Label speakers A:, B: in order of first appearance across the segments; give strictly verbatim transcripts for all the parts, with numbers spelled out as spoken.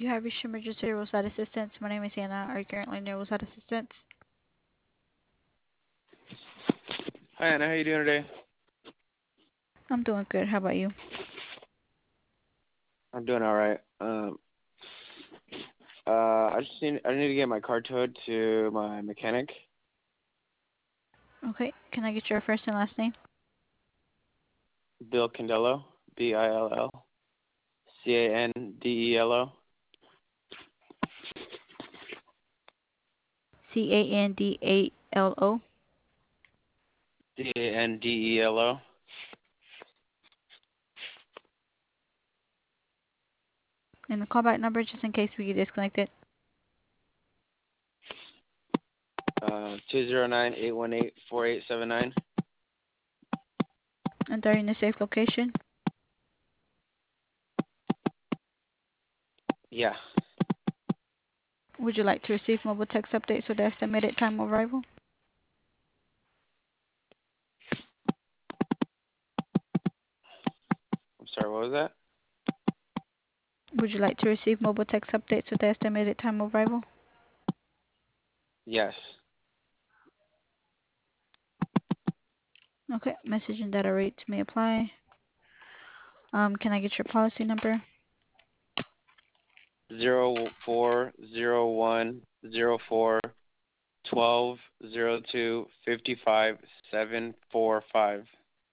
A: You have reached emergency roadside assistance. My name is Anna. Are you currently near roadside assistance?
B: Hi Anna, how you doing today?
A: I'm doing good. How about you?
B: I'm doing all right. Um, uh, I just need I need to get my car towed to my mechanic.
A: Okay. Can I get your first and last name?
B: Bill Candello, B I L L C A N D E L O.
A: C A N D A L O.
B: C A N D E L O.
A: And the callback number just in case we get disconnected.
B: Uh, two zero nine eight one eight four eight seven nine.
A: And during the safe location.
B: Yeah.
A: Would you like to receive mobile text updates with the estimated time of arrival?
B: I'm sorry. What was that?
A: Would you like to receive mobile text updates with the estimated time of arrival?
B: Yes.
A: Okay. Message and data rates may apply. Um, can I get your policy number?
B: Zero four zero one zero four twelve zero two fifty five seven four five.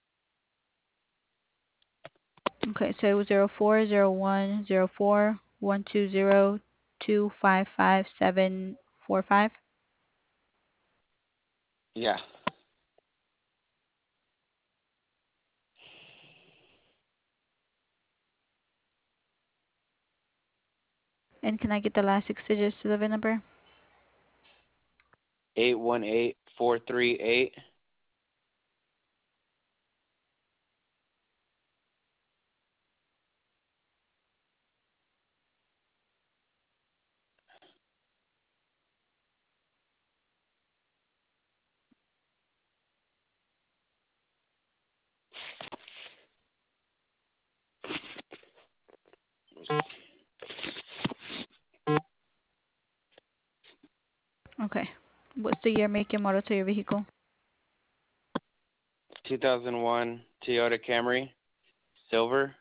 A: Okay, so zero four zero one zero four one two zero two five five seven four five.
B: Yeah.
A: And can I get the last six digits to the V I N number?
B: Eight one eight four three eight.
A: Okay. What's the year, make, and model to your vehicle?
B: two thousand one Toyota Camry, silver.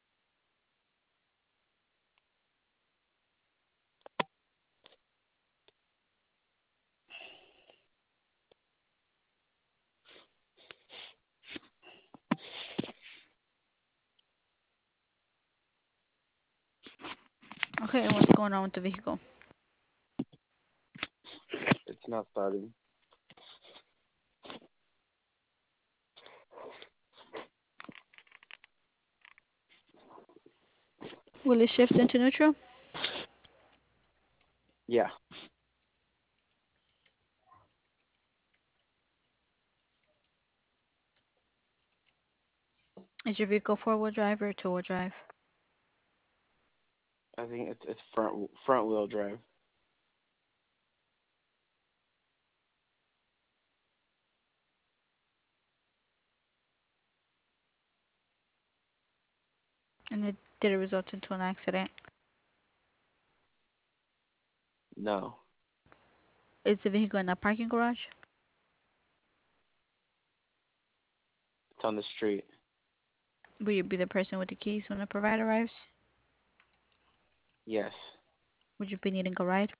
A: Okay, and what's going on with the vehicle?
B: It's not starting.
A: Will it shift into neutral?
B: Yeah.
A: Is your vehicle four-wheel drive or two-wheel drive?
B: I think it's it's front front wheel drive.
A: And it, did it result into an accident?
B: No.
A: Is the vehicle in a parking garage?
B: It's on the street.
A: Will you be the person with the keys when the provider arrives?
B: Yes.
A: Would you be needing a ride?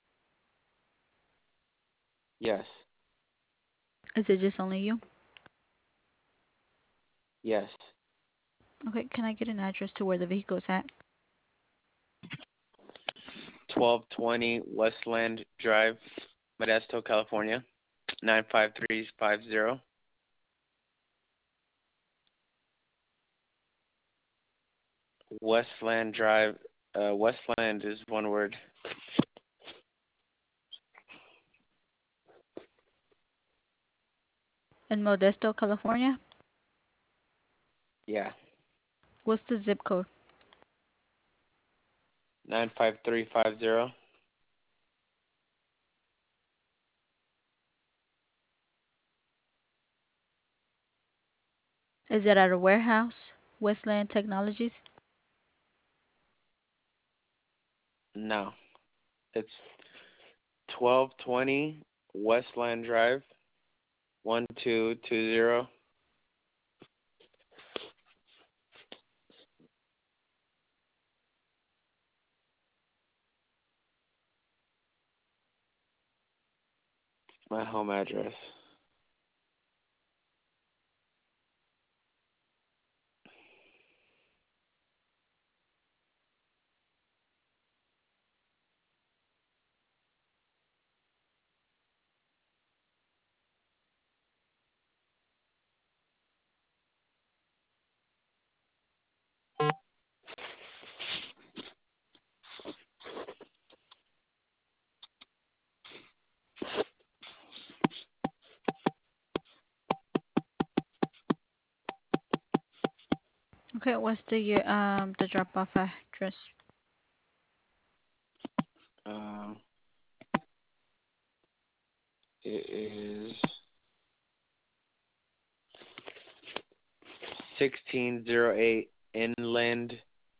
B: Yes.
A: Is it just only you?
B: Yes.
A: Okay, can I get an address to where the vehicle is at?
B: twelve twenty Westland Drive, Modesto, California, nine five three five zero. Westland Drive. Uh, Westland is one word.
A: In Modesto, California?
B: Yeah.
A: What's the zip code?
B: nine five three five zero.
A: Is it at a warehouse? Westland Technologies?
B: No. It's twelve twenty Westland Drive, one two two zero. My home address.
A: Okay, what's the um the drop off address?
B: Um, it is sixteen oh eight Inland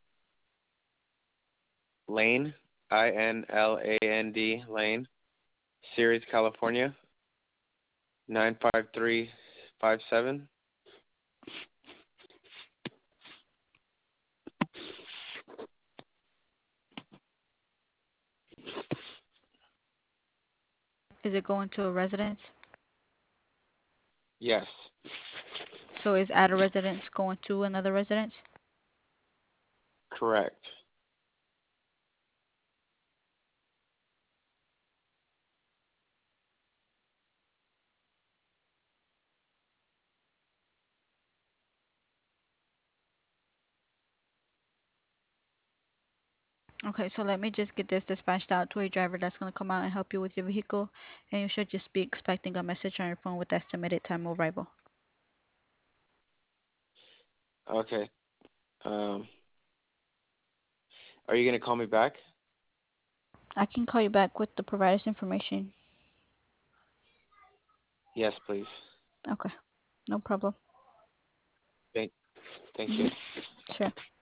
B: Lane, I N L A N D Lane, Ceres, California, nine five three five seven.
A: Is it going to a residence?
B: Yes,
A: So is at a residence going to another residence?
B: correct.
A: Okay, so let me just get this dispatched out to a driver that's going to come out and help you with your vehicle, and you should just be expecting a message on your phone with estimated time of arrival.
B: Okay. Um, are you gonna call me back?
A: I can call you back with the provider's information.
B: Yes, please.
A: Okay, no problem.
B: Thank, thank
A: Hmm.
B: you.
A: Sure.